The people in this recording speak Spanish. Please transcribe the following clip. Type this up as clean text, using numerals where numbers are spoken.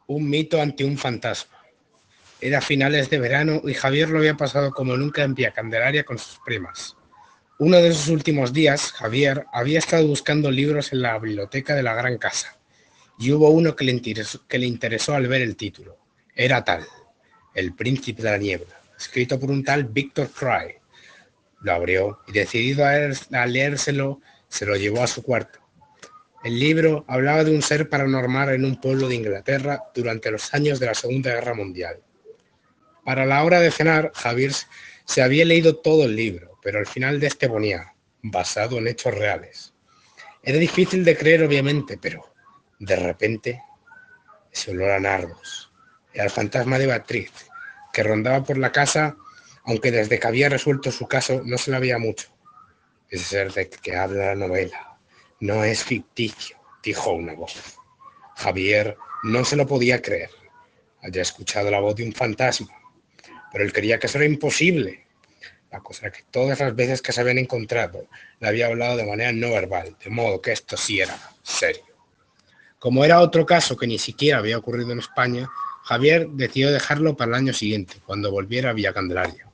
Un mito ante un fantasma. Era finales de verano y Javier lo había pasado como nunca en Vía Candelaria con sus primas. Uno de esos últimos días, Javier había estado buscando libros en la biblioteca de la gran casa, y hubo uno que le interesó al ver el título. Era tal, El Príncipe de la Niebla, escrito por un tal Victor Cry. Lo abrió y, decidido a leérselo, se lo llevó a su cuarto. El libro hablaba de un ser paranormal en un pueblo de Inglaterra durante los años de la Segunda Guerra Mundial. Para la hora de cenar, Javier se había leído todo el libro, pero al final de este ponía, basado en hechos reales. Era difícil de creer, obviamente, pero de repente, ese olor a nardos, era el fantasma de Beatriz, que rondaba por la casa, aunque desde que había resuelto su caso no se le veía mucho. Ese ser de que habla la novela no es ficticio, dijo una voz. Javier no se lo podía creer. Había escuchado la voz de un fantasma, pero él creía que eso era imposible. La cosa era que todas las veces que se habían encontrado le había hablado de manera no verbal, de modo que esto sí era serio. Como era otro caso que ni siquiera había ocurrido en España, Javier decidió dejarlo para el año siguiente, cuando volviera a Villa Candelaria.